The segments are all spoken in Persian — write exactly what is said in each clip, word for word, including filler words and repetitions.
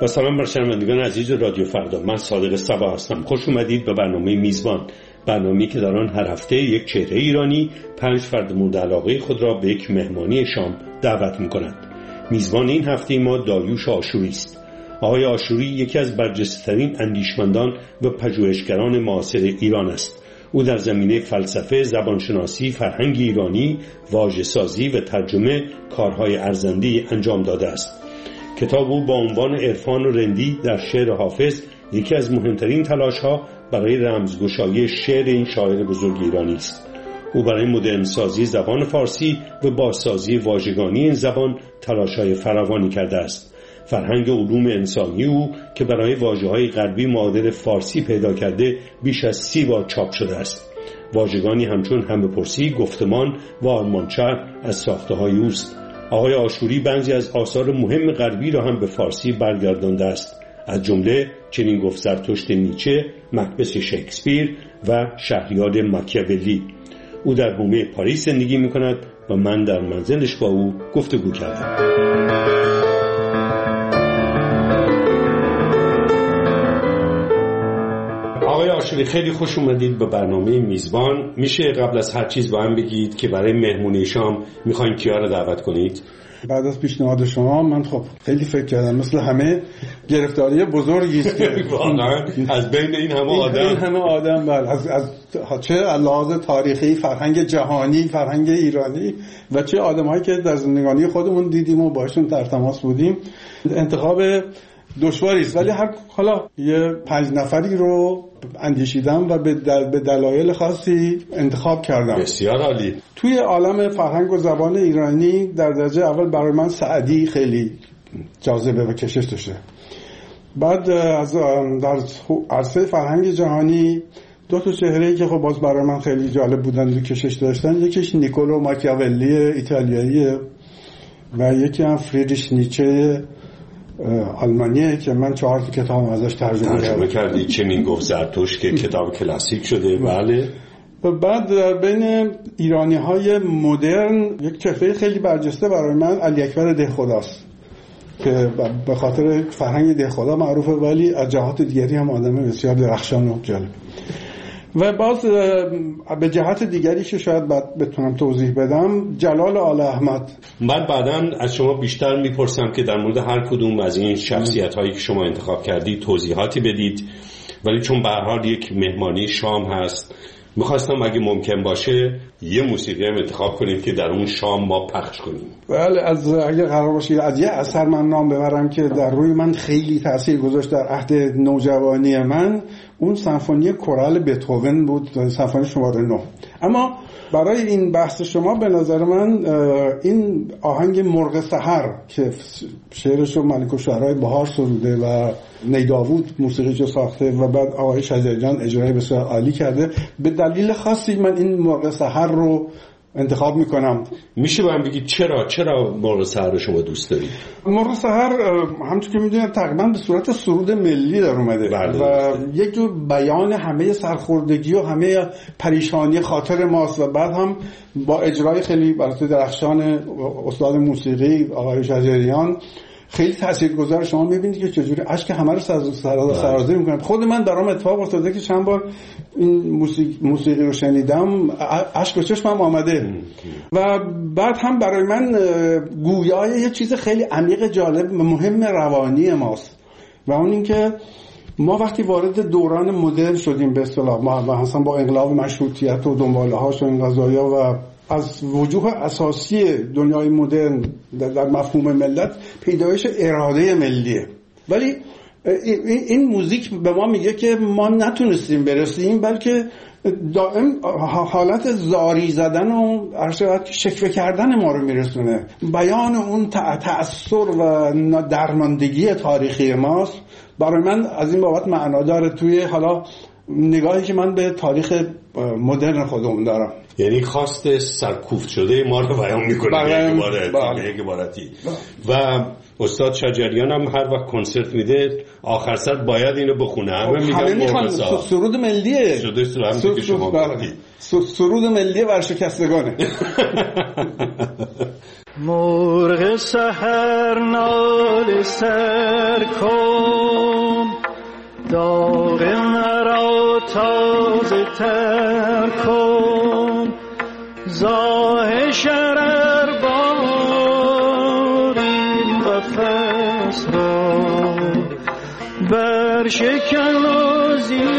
سلام بر شنوندگان عزیز رادیو فردا. من صادق صبا هستم. خوش اومدید به برنامه میزبان، برنامه‌ای که در آن هر هفته یک چهره ایرانی پنج فرد مورد علاقه خود را به یک مهمانی شام دعوت می‌کند. میزبان این هفته ما داریوش آشوری است. آقای آشوری یکی از برجسته‌ترین اندیشمندان و پژوهشگران معاصر ایران است. او در زمینه فلسفه، زبانشناسی، فرهنگ ایرانی، واژه‌سازی و ترجمه کارهای ارزنده‌ای انجام داده است. کتاب او با عنوان عرفان و رندی در شعر حافظ یکی از مهمترین تلاش‌ها برای رمزگشایی شعر این شاعر بزرگ ایرانی است. او برای مدرن سازی زبان فارسی و بازسازی واژگانی این زبان تلاش‌های فراوانی کرده است. فرهنگ علوم انسانی او که برای واژه‌های غربی معادل فارسی پیدا کرده بیش از سی بار چاپ شده است. واژگانی همچون همه‌پرسی، گفتمان و آرمانچر از ساخته‌های اوست. آقای آشوری بعضی از آثار مهم غربی را هم به فارسی برگردانده است، از جمله چنین گفت زرتشت نیچه، مکبث شکسپیر و شهریار ماکیاولی. او در حومه پاریس زندگی می‌کند و من در منزلش با او گفتگو کردم. آقای آشوری خیلی خوش اومدید به برنامه میزبان. میشه قبل از هر چیز با هم بگید که برای مهمونی شام میخواین کیا رو دعوت کنید؟ بعد از پیشنهاد شما من خب خیلی فکر کردم، مثل همه گرفتاری بزرگی است که واقعا از بین این همه آدم این همه آدم بله از از چه لحاظ تاریخی، فرهنگ جهانی، فرهنگ ایرانی و چه آدم‌هایی که در زندگانی خودمون دیدیم و باشون در تماس بودیم، انتخاب دشواری است. ولی هر حالا یه پنج نفری رو اندیشیدم و به دل... به دلایل خاصی انتخاب کردم. بسیار عالی. توی عالم فرهنگ و زبان ایرانی در درجه اول برای من سعدی خیلی جاذبه و کشش داشته. بعد از در عرصه فرهنگ جهانی دو تا چهره‌ای که خب باز برای من خیلی جالب بودن و کشش داشتن، یکیش نیکولو ماکیاولی ایتالیاییه و یکی هم فریدریش نیچه آلمانیه که من چهار تا کتاب ازش ترجمه, ترجمه کردی. چنین گفت زرتشت که کتاب کلاسیک شده. بله. و بعد بین ایرانی‌های مدرن یک چهره خیلی برجسته برای من علی اکبر دهخداست که به خاطر فرهنگ دهخدا معروفه، ولی از جهات دیگری هم آدم بسیار درخشان و جالب. و باز به جهت دیگری که شاید بعد بتونم توضیح بدم، جلال آل احمد. من بعداً از شما بیشتر میپرسم که در مورد هر کدوم از این شخصیت‌هایی که شما انتخاب کردی توضیحاتی بدید، ولی چون به هر حال یک مهمانی شام هست میخواستم اگه ممکن باشه یه موسیقی هم انتخاب کنیم که در اون شام ما پخش کنیم. بله، از اگه قرار باشه از یه اثر من نام ببرم که در روی من خیلی تاثیر گذاشت در عهد نوجوانی من، اون سمفونی کورال بتهوون بود، سمفونی شماره نه. اما برای این بحث شما به نظر من این آهنگ مرغ سحر که شعرشو ملک الشعرای بهار سروده و نیداوود موسیقیشو ساخته و بعد آقای شجریان اجرای بسیار عالی کرده، به دلیل خاصی من این مرغ سحر رو انتخاب میکنم. میشه با هم بگید چرا چرا مرغ سحر رو شما دوست دارید؟ مرغ سحر همونطور که میدونید تقریبا به صورت سرود ملی در اومده بله. و یک جور بیان همه سرخوردگی و همه پریشانی خاطر ماست و بعد هم با اجرای خیلی برای درخشان استاد موسیقی آقای شجریان خیلی تاثیرگذار. شما میبینید که چجوری اشک همه رو سرازیر میکنه. خود من درام اتفاق افتاده که چند بار این موسیقی, موسیقی رو شنیدم اشک به چشمم آمده و بعد هم برای من گویای یه چیز خیلی عمیق جالب مهم روانی ماست و اون این که ما وقتی وارد دوران مدرن شدیم به اصطلاح ما مثلا با انقلاب مشروطیت و دنباله هاش و این قضایا و از وجوه اساسی دنیای مدرن در مفهوم ملت پیدایش اراده ملیه، ولی این موزیک به ما میگه که ما نتونستیم برسیم، بلکه دائم حالت زاری زدن و ارشد شکوه کردن ما رو میرسونه. بیان اون تأثیر و درماندگی تاریخی ماست برای من از این بابت معنا داره توی حالا نگاهی که من به تاریخ مدرن خودمون دارم. یعنی خواست سرکوفت شده ما رو بیان میکنه به یک عبارتی. و استاد شجریان هم هر وقت کنسرت میده آخر سر باید اینو بخونه. همه میگن میخوان سرود ملیه. شده سرود که شما گفتید سرود ملی ورشکستگانه. مرغ سحر نال سر کن، داغ مرا تازه تر کن، زاه شرر بارین قفس را برشکن و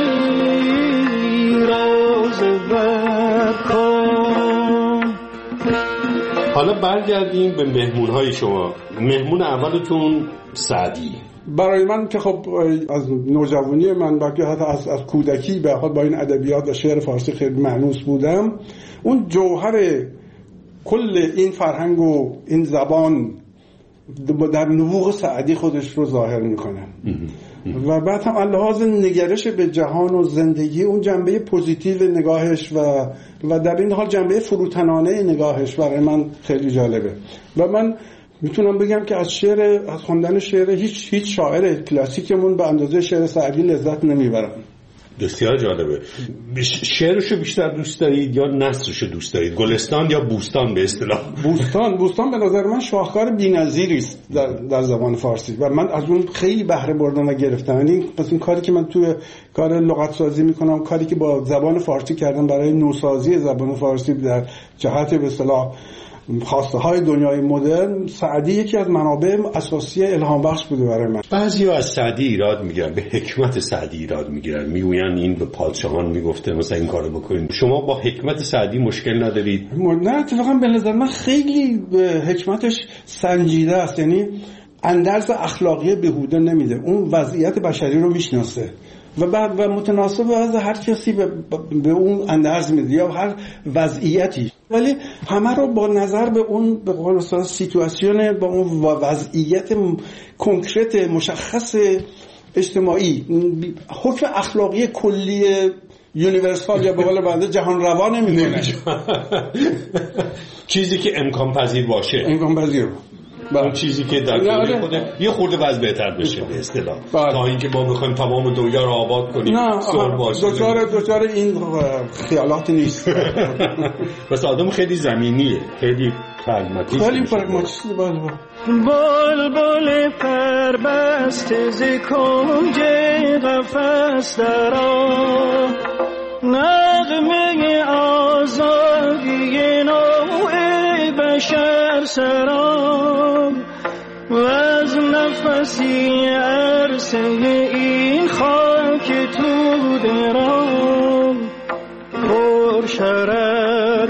زیراز بر کن. حالا برگردیم به مهمون‌های شما. مهمون اولتون سعدی. برای من که خب از نوجوانی من بلکه حتی از, از کودکی به حال با این ادبیات و شعر فارسی خیلی مانوس بودم، اون جوهر کل این فرهنگ و این زبان در نبوغ سعدی خودش رو ظاهر میکنه. و بعد هم لحاظ نگرش به جهان و زندگی، اون جنبه پوزیتیو نگاهش و و در این حال جنبه فروتنانه نگاهش برای من خیلی جالبه. و من میتونم بگم که از شعر از خوندن شعر هیچ هیچ شاعر کلاسیکمون به اندازه شعر سعدی لذت نمیبرم. بسیار جالبه. شعرشو بیشتر دوست دارید یا نثرشو دوست دارید؟ گلستان یا بوستان به اصطلاح؟ بوستان بوستان به نظر من شاهکار بی‌نظیری است در در زبان فارسی و من از اون خیلی بهره بردم و گرفتم. یعنی پس این کاری که من توی کار لغت سازی میکنم، کاری که با زبان فارسی کردم برای نوسازی زبان فارسی در جهت به اصطلاح خواسته های دنیای مدرن، سعدی یکی از منابع اساسی الهام بخش بوده برای من. بعضیا از سعدی ایراد میگیرن، به حکمت سعدی ایراد میگیرن، میگوین این به پادشاهان میگفته مثلا این کارو بکنید. شما با حکمت سعدی مشکل ندارید؟ نه اتفاقا به نظر من خیلی به حکمتش سنجیده است. یعنی اندرز اخلاقی بهوده نمیده، اون وضعیت بشری رو میشناسه و بعد و متناسب از هر کسی به, به اون اندرز میده یا هر وضعیتی، ولی همه رو با نظر به اون به قول مثلا سیتواسیون، با اون وضعیت کنکرت مشخص اجتماعی، حکم اخلاقی کلی یونیورسال یا به قول بنده جهان روا نمیکنه. چیزی که امکان پذیر باشه، امکان پذیر اون چیزی که در دنیا خود یه خورده وضع بهتر بشه به اصطلاح، تا اینکه ما بخوایم تمام دنیا رو آباد کنیم. نه دوچار دوچار این خیالات نیست. بس آدم خیلی زمینیه، خیلی پرگماتیست، خیلی پرگماتیست. بلبل پربسته ز کنج قفس درآ، نغمه آزادی نوع بشر سرا، و از نفسی عرصه این خاک تو درام پر شرر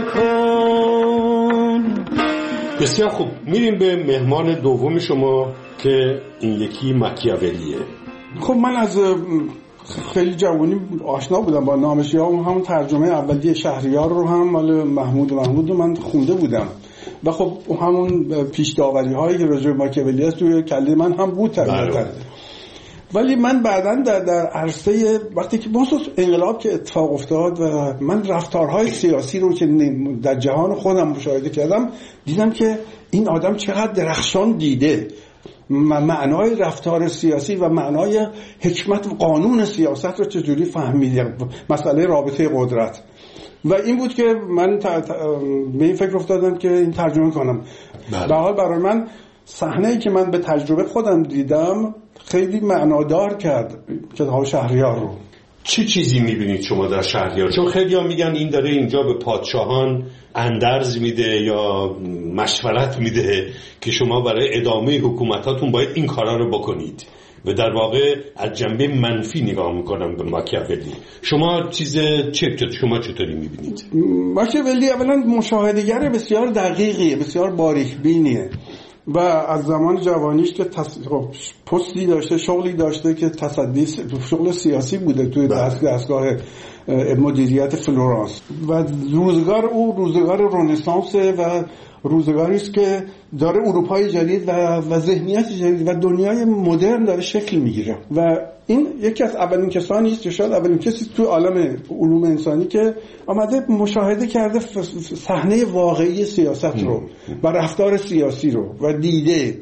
کن. بسیار خوب، میریم به مهمان دوم شما که این یکی ماکیاولیه. خب من از خیلی جوانی آشنا بودم با نامش، یا اون هم ترجمه اولیه شهریار رو هم مال محمود محمود رو من خونده بودم و خب همون پیش داوری هایی که راجع به ماکیاولی است توی کله من هم بود طبیعتاً. ولی من بعداً در در عرصه وقتی که بخصوص انقلاب که اتفاق افتاد و من رفتارهای سیاسی رو که در جهان خودم مشاهده کردم، دیدم که این آدم چقدر درخشان دیده معنای رفتار سیاسی و معنای حکمت و قانون سیاست رو چجوری فهمیدم، مسئله رابطه قدرت. و این بود که من به این فکر افتادم که این ترجمه کنم. به حال برای من صحنه‌ای که من به تجربه خودم دیدم خیلی معنادار کرد کتاب شهریار رو. چه چیزی میبینید شما در شهریار؟ چون خیلی ها میگن این داره اینجا به پادشاهان اندرز میده یا مشورت میده که شما برای ادامه حکومتاتون باید این کارا رو بکنید و در واقع از جنبه منفی نگاه میکنم به ماکیاولی. شما چیز چه شما چطوری میبینید؟ ماکیاولی اولا مشاهده‌گر بسیار دقیقیه، بسیار باریک بینیه و از زمان جوانیش که تص... پستی داشته، شغلی داشته که تصدی شغل سیاسی بوده توی دستگاه مدیریت فلورانس و روزگار او روزگار رنسانس و روزگاری است که داره اروپای جدید و و ذهنیت جدید و دنیای مدرن داره شکل میگیره و این یکی از اولین کسانی است، شاید اولین کسی تو عالم علوم انسانی که آمده مشاهده کرده صحنه واقعی سیاست رو و رفتار سیاسی رو و دیده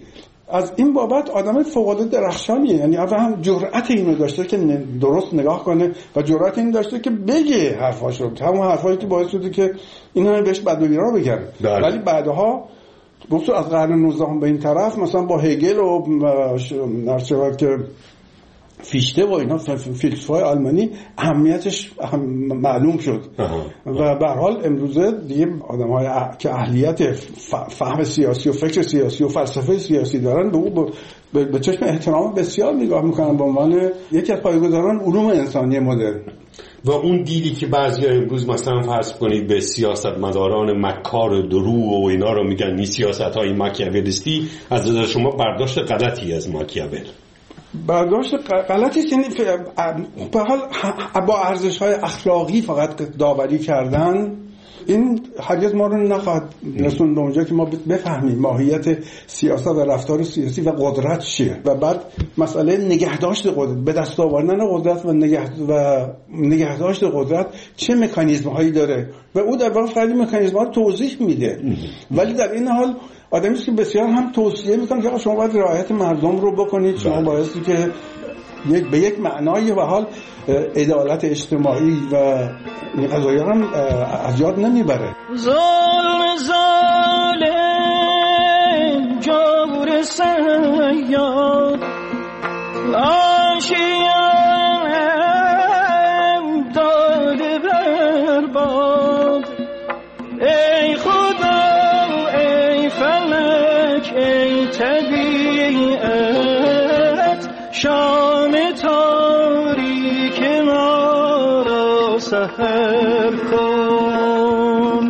از این بابت آدم فوق‌العاده درخشانیه. یعنی اولا هم جرأت اینو داشته که درست نگاه کنه و جرأت این داشته که بگه حرفاشو، همون حرفایی که باعث شده که اینا بهش بدبینی بگن. ولی بعدها بخصوص از قرن نوزدهم به این طرف مثلا با هگل و نرچه که فیشته و اینا فیلسوفای آلمانی اهمیتش معلوم شد و به هر حال امروزه دیگه آدم‌های که اهلیت فهم سیاسی و فکر سیاسی و فلسفه سیاسی دارن به او به چشم احترام بسیار نگاه میکنن به عنوان یکی از پایه‌گذاران علوم انسانی مدرن. و اون دیدی که بعضیا امروز مثلا فرض کنید به سیاستمداران مکار درو و اینا رو میگن این سیاست‌های ماکیاولیستی، از نظر شما برداشت غلطی از ماکیاول؟ برداشت غلطی است. یعنی به حال با ارزش‌های اخلاقی فقط داوری کردن این هرگز ما رو نخواهد رسوند به اونجا که ما بفهمیم ماهیت سیاست و رفتار سیاسی و قدرت چیه و بعد مسئله نگهداشت قدرت، به دست آوردن قدرت و نگه و نگهداشت قدرت چه مکانیزم‌هایی داره و او در واقع فقط مکانیزم‌ها رو توضیح میده. ولی در این حال آدمی است که بسیار هم توصیه میکنه که شما باید رعایت مردم رو بکنید، شما بایستی که یک به یک معنای و حال عدالت اجتماعی و این قضایا هم از یاد نمیبره. ظلم ظالم جور سیاد آشیانم داده برباد، ای خدا ای فلک ای طبیعت شام تاریک ما را سحر کن.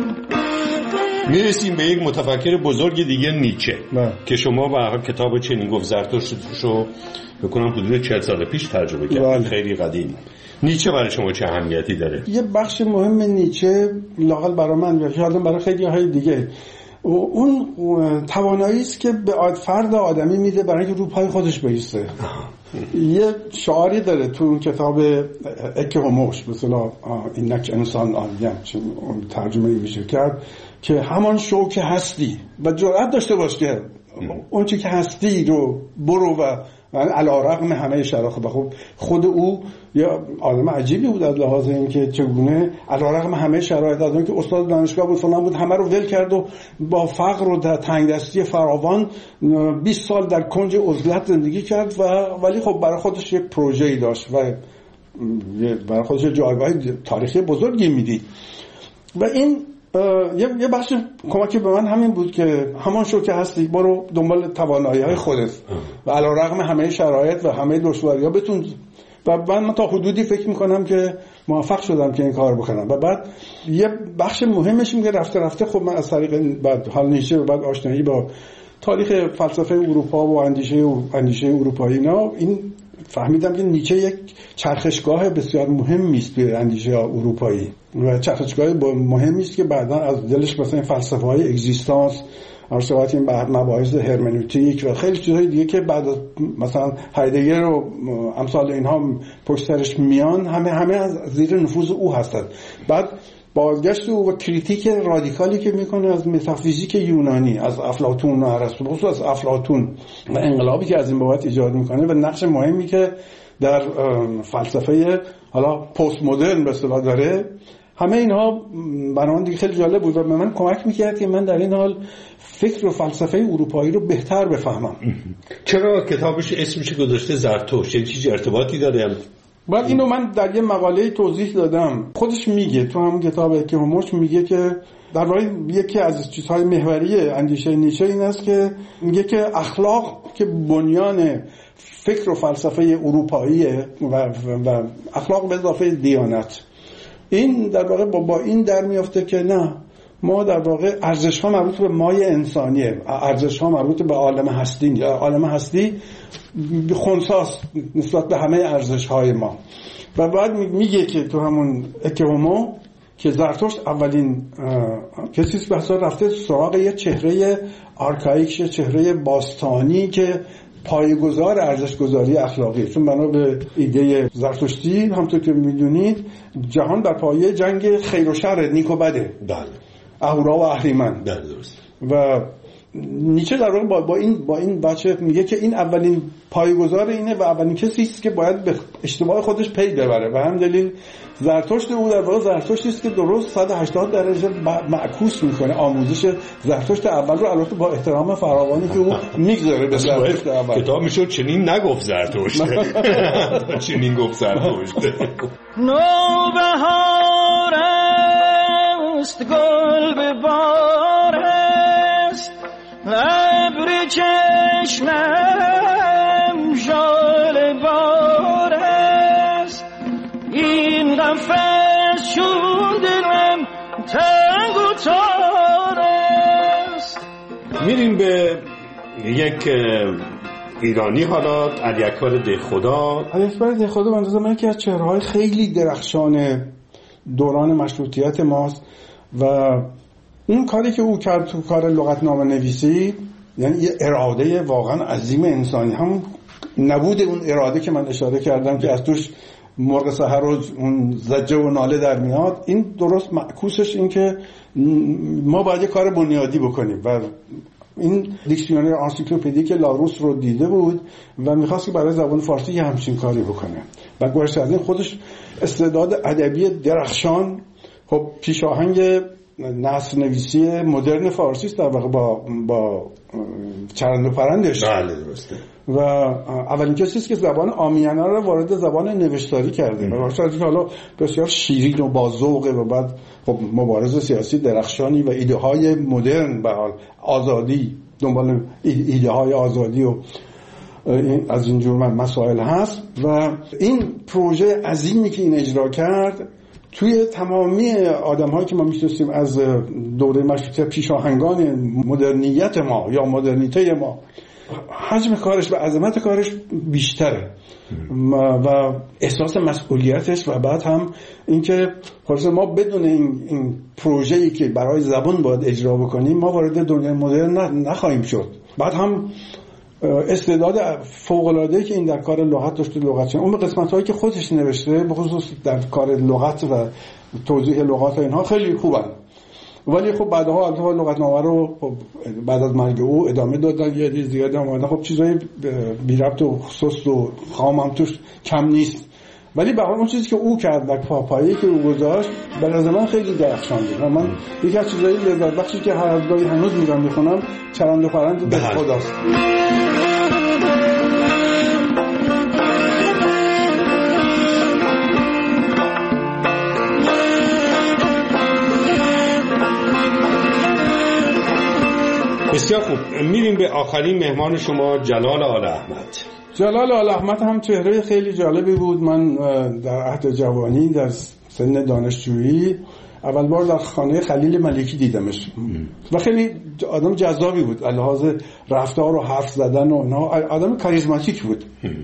میرسیم به یک متفکر بزرگ دیگه، نیچه نه. که شما با کتاب چنین گفت زرتشتشو بکنم حدود چهل سال پیش ترجمه کردید، خیلی قدیم. نیچه برای شما چه اهمیتی داره؟ یه بخش مهم نیچه لااقل برای من و شاید برای خیلی های دیگه اون توانایی است که به فرد آدمی میده برای اینکه رو پای خودش بایسته. یه شعاری داره تو اون کتاب اکه هوموش، مثلا اینک انسان آدم چون ترجمه میشه کرد که همان شو که هستی و جرأت داشته باش که اون چی که هستی رو برو و علی‌رغم همه شرایط. خب خود او یه آدم عجیبی بود از لحاظ اینکه چگونه علی‌رغم همه شرایط، از اینکه استاد دانشگاه بود فلان بود، همه رو ول کرد و با فقر و در تنگدستی فراوان بیست سال در کنج عزلت زندگی کرد و ولی خب برای خودش یک پروژه‌ای داشت و برای خودش جایگاه تاریخی بزرگی میدید و این یه یه بخش کمکی به من همین بود که همان شو که هستی برو دنبال توانایی‌های خودت و علی‌رغم همه شرایط و همه دشواری‌ها بتون. و من, من تا حدودی فکر میکنم که موفق شدم که این کار بکنم. و بعد یه بخش مهمش این که رفته رفته خب من از طریق بعد حال نیچه و بعد آشنایی با تاریخ فلسفه اروپا و اندیشه و اندیشه اروپایی اینا این فهمیدم که نیچه یک چرخشگاه بسیار مهمی است توی اندیشه اروپایی و چرخشگاه مهمی است که بعداً از دلش مثلا فلسفه‌های اگزیستانس، ارسطوات، این بعد مباحث هرمنوتیک و خیلی چیزهای دیگه که بعد مثلا هایدگر و امثال اینها پشت سرش میان، همه همه از زیر نفوذ او هستند. بعد بازگشت او و کریتیک رادیکالی که میکنه از متافیزیک یونانی، از افلاطون و ارسطو، خصوص از افلاطون و انقلابی که از این بابت ایجاد میکنه و نقش مهمی که در فلسفه حالا پست مدرن به اصطلاح داره، همه اینها برای من دیگه خیلی جالب بود و به من کمک میکرد که من در این حال فکر و فلسفه اروپایی رو بهتر بفهمم. چرا کتابش اسمش گذاشته زرتشت؟ چه چیزی ارتباطی داره؟ بعد اینو من در یه مقاله توضیح دادم. خودش میگه تو همون کتاب که هموش میگه که در واقع یکی از چیزهای محوری اندیشه نیچه این است که میگه که اخلاق که بنیان فکر و فلسفه اروپاییه و, و اخلاق به اضافه دیانت، این در واقع با, با این در میافته که نه، ما در واقع ارزش ها مربوط به مای انسانیه، ارزش ها مربوط به عالم هستی، عالم هستی خنثاست نسبت به همه ارزش های ما. و بعد میگه که تو همون اکهومو که زرتشت اولین کسی است که رفته سراغ یه چهره آرکائیک، چهره باستانی که پایه‌گذار ارزش‌گذاری اخلاقی، چون بنا به ایده زرتشتی همونطور که میدونید جهان بر پایه جنگ خیر و شر، نیک و بده، بله، اهورا و اهریمن. بله درست. و نیچه در واقع با, با این با این بچه میگه که این اولین پایه‌گذار اینه و اولین کسی است که باید به اشتباه خودش پی ببره و هم دلیل زرتشت او در واقع زرتشتی است که درست صد و هشتاد درجه معکوس میکنه آموزش زرتشت اول رو، البته با احترام فراوانی که او میگذاره به زرتشت اول. کتاب میشد چنین نگفت زرتشت چنین گفت زرتشت. نوبهار است گل به بار است ابر چشمم ژاله بار است این قفس چون دلم تنگ و تار است. میریم به یک ایرانی حالا، علی اکبر دهخدا. علی اکبر دهخدا به نظر من یکی از چهره‌های خیلی درخشان دوران مشروطیت ماست و اون کاری که او کرد تو کار لغتنامه نویسی، یعنی یه اراده واقعا عظیم انسانی، هم نبود اون اراده که من اشاره کردم که از توش مرغ سحر و اون زجه و ناله در میاد، این درست معکوسش این که ما باید یه کار بنیادی بکنیم و این دیکشنری انسیکلوپدیک لاروس رو دیده بود و میخواست که برای زبان فارسی یه همچین کاری بکنه و گوش از این خودش استعداد ادبی درخشان. خب پیشاهنگ نثر نویسی مدرن فارسی است در واقع با با چرند و پرندش. بله درسته. و اولین کسی است که زبان عامیانه رو وارد زبان نوشتاری کرده و باشه از حالا بسیار شیرین و با ذوقه و بعد خب مبارز سیاسی درخشانی و ایده های مدرن به حال آزادی، دنبال ایده های آزادی و این از این جور مسائل هست و این پروژه عظیمی که این اجرا کرد توی تمامی آدم‌هایی که ما می‌شناسیم از دوره مشروطیت، پیشاهنگان مدرنیت ما یا مدرنیته ما، حجم کارش و عظمت کارش بیشتره و احساس مسئولیتش و بعد هم اینکه خلاص ما بدون این, این پروژه‌ای که برای زبان باید اجرا بکنیم ما وارد دنیای مدرن نخواهیم شد. بعد هم استعداد فوق‌العاده‌ای که این در کار لغت داشت، لغت اون به قسمت‌هایی که خودش نوشته به خصوص در کار لغت و توضیح لغات اینها خیلی خوبن، ولی خب بعدها البته لغتنامه رو خب بعد از مرگ او ادامه دادن، یه چیز دیگه اومدن، خب چیزای بی ربط و سست و خام هم توش کم نیست، ولی به هر حال اون چیزی که او کرد در پاپایی که او گذاشت به نظر من خیلی درخشان بود و من یکی از چیزای لذت بخشی که هر از گاهی هنوز میرم میخونم چرند و پرند دهخداست. بسیار خوب، میریم به آخرین مهمان شما، جلال آل احمد. جلال آل احمد هم چهره خیلی جالبی بود. من در عهد جوانی در سن دانشجویی اول بار در خانه خلیل ملکی دیدمش و خیلی آدم جذابی بود، لحاظ رفتار و حرف زدن و اینا آدم کاریزماتیک بود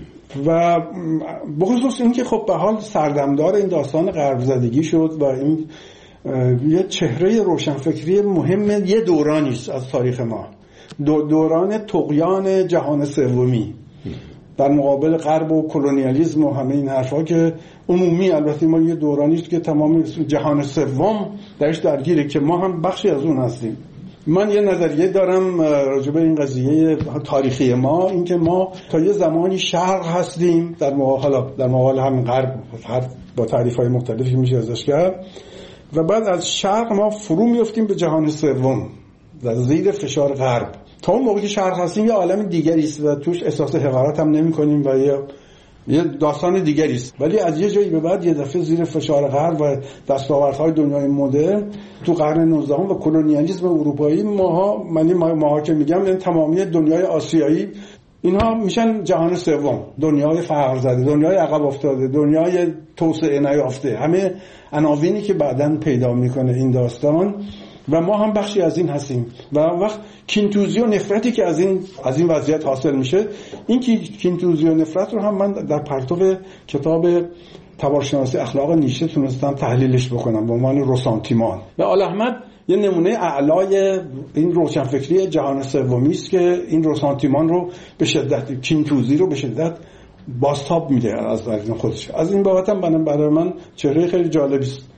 و بخصوص این که خب به حال سردمدار این داستان غرب زدگی شد و این یه چهره روشنفکری مهم یه دورانی است از تاریخ ما، دوران طغیان جهان سومی در مقابل غرب و کلونیالیسم و همه این حرفا که عمومی. البته ما یه دورانی است که تمام جهان سوم درش درگیره که ما هم بخشی از اون هستیم. من یه نظریه دارم راجع به این قضیه تاریخی ما، این که ما تا یه زمانی شرق هستیم در مقابل در مقابل همین غرب با تعریف‌های مختلفی میشه ازش کرد و بعد از شرق ما فرو میافتیم به جهان سوم در زیر فشار غرب. تا اون موقعی که شرق هستیم یه عالم دیگری است و توش احساس حقارت هم نمی‌کنیم و یه یه داستان دیگری است، ولی از یه جایی به بعد یه دفعه زیر فشار غرب و دستاوردهای دنیای مدرن تو قرن نوزدهم و کلونیالیسم اروپایی ماها من ماها که میگم این تمامی دنیای آسیایی اینها میشن جهان سوم، دنیای فقر زده، دنیای عقب افتاده، دنیای توسعه نیافته، همه عناوینی که بعداً پیدا میکنه این داستان و ما هم بخشی از این هستیم و وقت کینتوزی و نفرتی که از این از این وضعیت حاصل میشه، این کینتوزی و نفرت رو هم من در پرتو کتاب تبارشناسی اخلاق نیچه تونستم تحلیلش بکنم به عنوان روسانتیمان و آل احمد یه نمونه اعلای این روشنفکری جهان سومی است که این روسانتیمان رو به شدت، کینتوزی رو به شدت بازتاب میده از این خودش. از این بابت هم برای من چهره خیلی جالبی است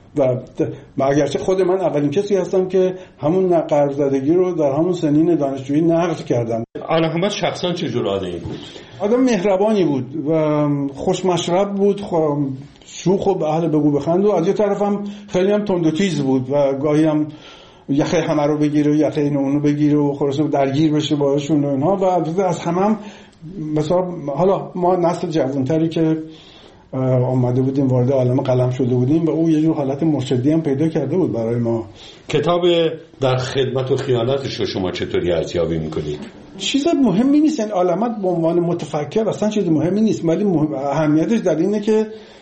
و اگرچه خود من اولین کسی هستم که همون قرض زدگی رو در همون سنین دانشجویی نقد کردم. آل احمد شخصا چه جور آدمی بود؟ آدم مهربانی بود و خوش مشرب بود، شوخ و به اهل بگو بخند، و از یه طرف هم خیلی هم تند و تیز بود و گاهی هم یخه همه رو بگیره و یخه اینو اونو بگیره و خلاص درگیر بشه باهاشون و اینها. و از همه هم مثلا حالا ما نسل جوانتری که آمده بودیم وارد عالم قلم شده بودیم و او یه جور حالت مرشدی هم پیدا کرده بود برای ما. کتاب در خدمت و خیانتش رو شما چطوری ارزیابی میکنید؟ چیز مهمی نیست، این علامت به عنوان متفکر اصلا چیز مهمی نیست، ولی اهمیتش در اینه که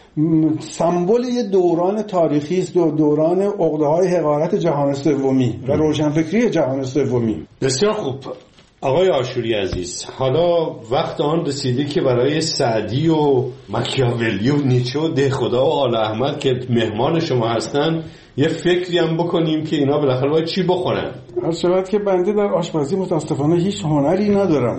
سمبل یه دوران تاریخی است، دوران عقده‌های حقارت جهان سومی و روشنفکری جهان سومی. بسیار خوب آقای عاشوری عزیز، حالا وقت آن رسیده که برای سعدی و ماکیاولی و نیچه و دهخدا و آل احمد که مهمان شما هستن یه فکری هم بکنیم که اینا بالاخره باید چی بخورن. هر شبت که بنده در آشپزی متاسفانه هیچ هنری ندارم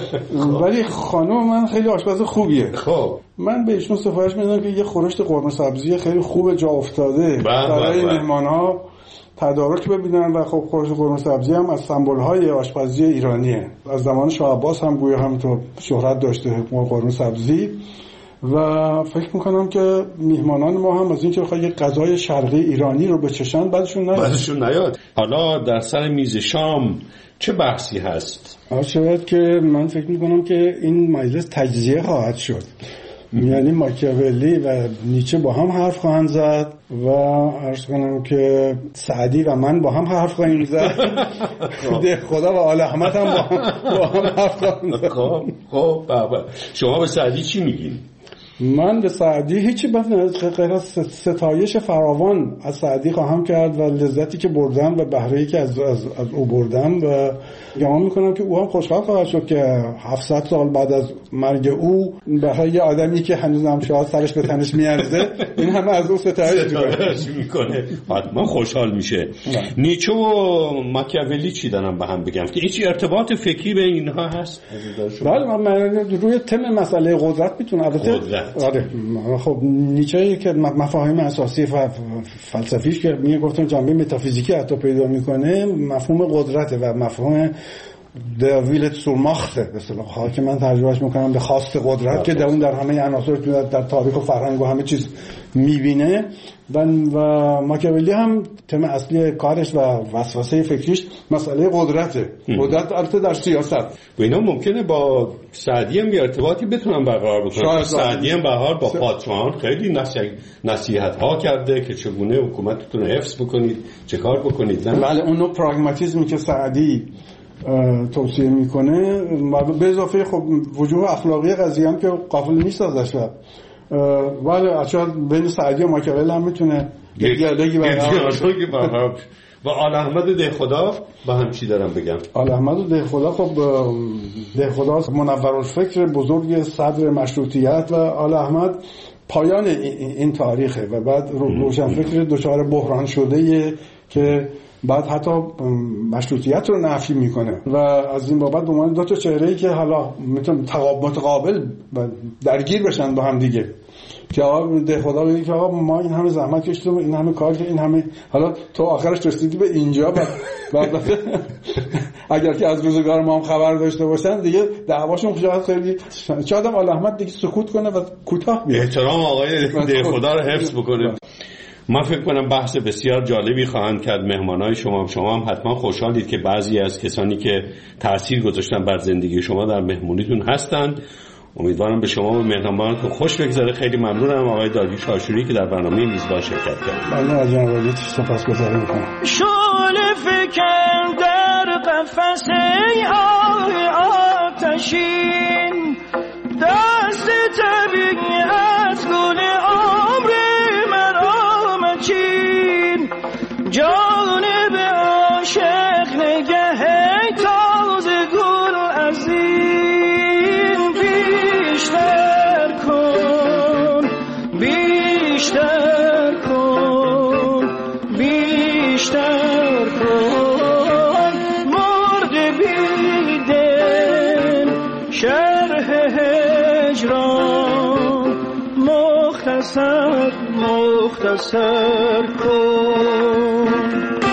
ولی خانم من خیلی آشپز خوبیه. خب من به ایشون سفارش میدم که یه خورشت قرمه سبزی خیلی خوب جا افتاده برای مهمان‌ها تدارک ببینن. و خب خورش قرمه سبزی هم از سمبول‌های آشپزی ایرانیه، از زمان شاه عباس هم گویا همینطور شهرت داشته قرمه سبزی. و فکر میکنم که میهمانان ما هم از این که بخواد یک غذای شرقی ایرانی رو بچشن بعدشون نیاد بعدشون نیاد. حالا در سر میز شام چه بحثی هست؟ شاید که من فکر میکنم که این مجلس تجزیه خواهد شد، یعنی ماکیاولی و نیچه با هم حرف خواهند زد و عرض کنم که سعدی و من با هم حرف خواهیم زد دهخدا و آل احمد هم با هم, با هم حرف خواهند زد. خب خب بابا شما به سعدی چی میگین؟ من به سعدی هیچی غیر از ستایش فراوان از سعدی خواهم کرد و لذتی که بردم و بهره‌ای که از از از او بردم و گمان میکنم که او هم خوشحال خواهد شد که هفتصد سال بعد از مرگ او برای یه آدمی که هنوز هم شاید سرش به تنش میارزه این همه از او ستایش میکنه حتما خوشحال میشه. نیچه و ماکیاولی چی دارم به هم بگم که هیچ ارتباط فکری بین اینها هست؟ بله من روی تم مسئله قدرت میتونم البته آره خب نیچه که مفاهیم اساسی و فلسفیش که میگه گفتم جنبه متافیزیکی حتی پیدا میکنه، مفهوم قدرت و مفهوم دویلت سورماخته به اصطلاح که من ترجمهش میکنم به خواست قدرت که در اون در همه عناصر در تاریخ و فرهنگ و همه چیز میبینه. و و ماکیاولی هم تم اصلی کارش و وسوسه فکریش مسئله قدرته. قدرت البته در سیاست و اینا ممکنه با سعدی هم یه ارتباطی بتونن برقرار بکنن. سعدی هم به حال با پادشاهان خیلی نصیحت ها کرده که چگونه حکومتتون رو حفظ بکنید، چه کار بکنید. بله اون نوع پراگماتیسمی که سعدی توصیه میکنه به اضافه خب وجوه اخلاقی قضیه هم که قابل نیست ازش. ولی اصلا بین سعدی و ماکیاولی هم میتونه دیالوگی برقرار. و آل احمد و دهخدا با هم چی دارم بگم؟ آل احمد و دهخدا خب دهخدا منورالفکر بزرگ صدر مشروطیت و آل احمد پایان این تاریخه و بعد روشنفکر دچار بحران شده که بعد حتی مشروطیت رو نفی میکنه و از این بابت به عنوان دو تا چهره‌ای که حالا میتونن متقابل درگیر بشن با هم دیگه که آقا دهخدا بگه که آقا ما این همه زحمت کشیدیم، این همه کار کردیم، این همه حالا تو آخرش رسیدی به اینجا و بعد اگر که از روزگار ما هم خبر داشته باشن دیگه دعواشون شاید خیلی شاید هم آل احمد دیگه سکوت کنه و کوتاه بیاد، احترام آقای دهخدا رو حفظ بکنه. من فکر کنم بحث بسیار جالبی خواهند کرد مهمانای شما. شما هم حتما خوشحالید که بعضی از کسانی که تأثیر گذاشتن بر زندگی شما در مهمونیتون هستند. امیدوارم به شما و مهمانانتون خوش بگذره. خیلی ممنونم آقای داریوش عاشوری که در برنامه میزبان شرکت کردید. من از جناب سپاسگزاری می‌کنم. شعله فکن در قفس آه آتشین دست طبیعت گل عمر مرا مچین جانب عاشق نگه تازه گل از این بیشتر کن بیشتر کن بیشتر کن مرد بیدن شرح هجران مخ مختصر مختصر کن.